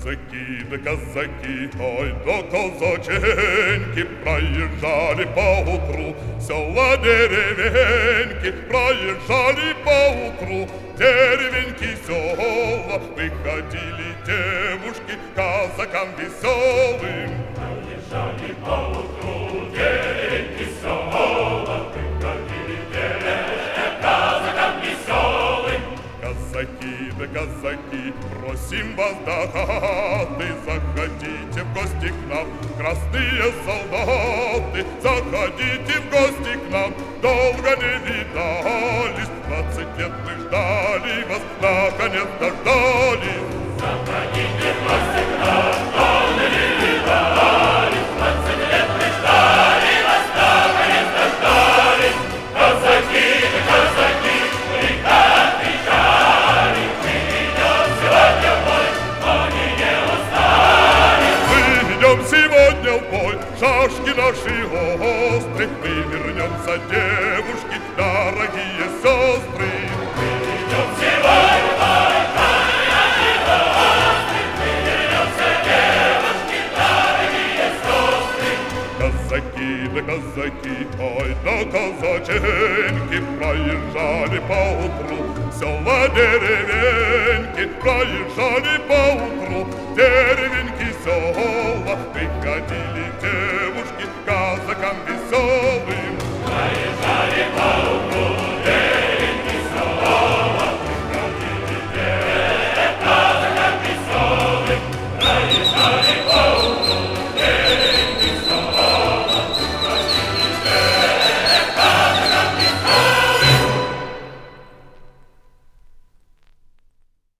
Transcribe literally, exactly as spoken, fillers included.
Казаки да казаки, ой, да казаченьки, проезжали поутру села деревеньки, проезжали поутру деревеньки, села, выходили девушки казакам веселым. Проезжали поутру деревеньки, села, выходили девушки казакам веселым. Казаки да казаки, просим вас до хаты, заходите в гости к нам, красные солдаты, заходите в гости к нам, долго не видались, двадцать лет мы ждали вас, наконец дождались. Заходите в гости к нам, долго не видались, двадцать лет мы ждали вас, наконец дождались. Казаки да казаки, мы так кричали, мы идем сегодня в бой, ноги не устали. Мы идем сегодня в бой, шашки наши острые, мы вернемся, девушки, дорогие сестры. Мы идем сегодня в бой, шашки наши острые, мы вернемся, девушки, дорогие сестры. Казаки да казаки, ой, да казаченьки, проезжали поутру села деревеньки, проезжали поутру деревеньки, села, выходили девушки